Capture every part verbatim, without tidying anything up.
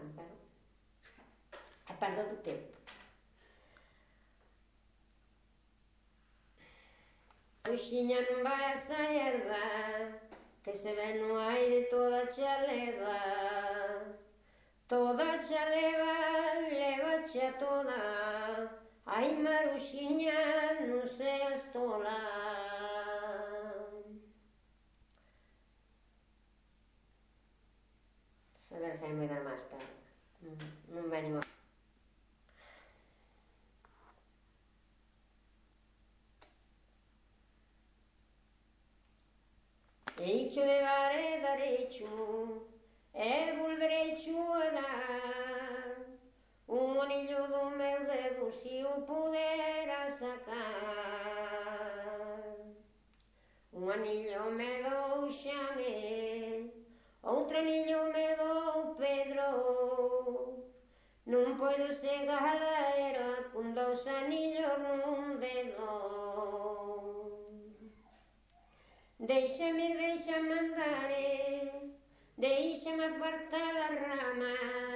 pero é perda do tempo. Puxiña non vai a esa erva que se ve no aire toda xa leva, toda xa leva, leva xa toda. Ai, Maruxiña, non seas tola. A ver se hai moi dar máis, pero non venimo. Eicho de dar e darecho, e volverecho a dar un anillo do meu dedo se o pudera sacar. Un anillo me dou Xane, outro anillo me dou Pedro, non podo ser galera con dous anillos nun dedo. Deixame, deixame andar, deixame apartar a rama,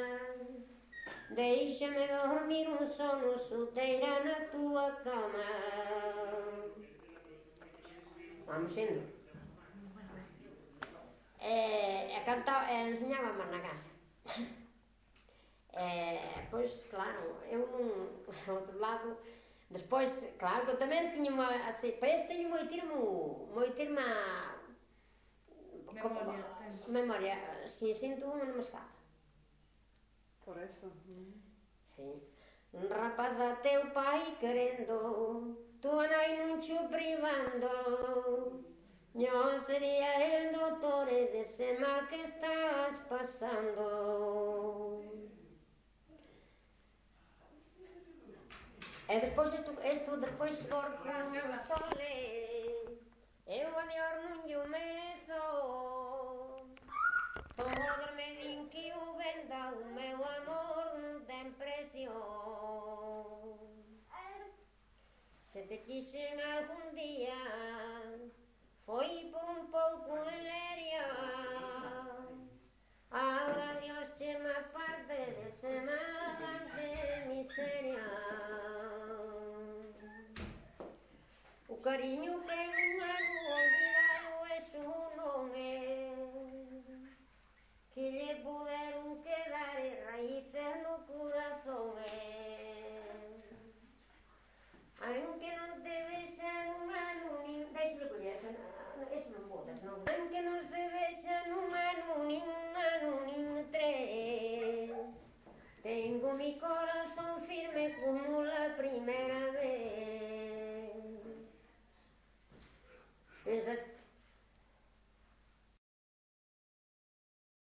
deixame dormir un sono solteira na túa cama. Vamos indo. E, e cantaba, e enseñábamos na casa. E, pois, claro, eu non, ao outro lado, despois, claro, que eu tamén tiña unha, así, para isto teño moi termo, moi terma... Memoria, tens. Memoria, si sinto unha non me escapa. Por eso. Mm. Sí. Un rapaz a teu pai querendo, tua nai non cho privando, non sería el doutor dese mal que estás pasando. E despois isto, isto despois por con o sole, eu a Dios non yo merezo, todo me din que o venda, o meu amor non ten precio. Se te quixen algún día, foi por un pouco de leria, agora Dios chema parte dese magas de miseria. O cariño que un ano olvidado eso non é, que lle puderon quedar e raíces no corazón é. Aunque non te vexa nun ano nin... Deixe-me coller, eso non podes, non? Aunque non se vexa nun ano nin un ano nin tres, tengo mi corazón firme como la primera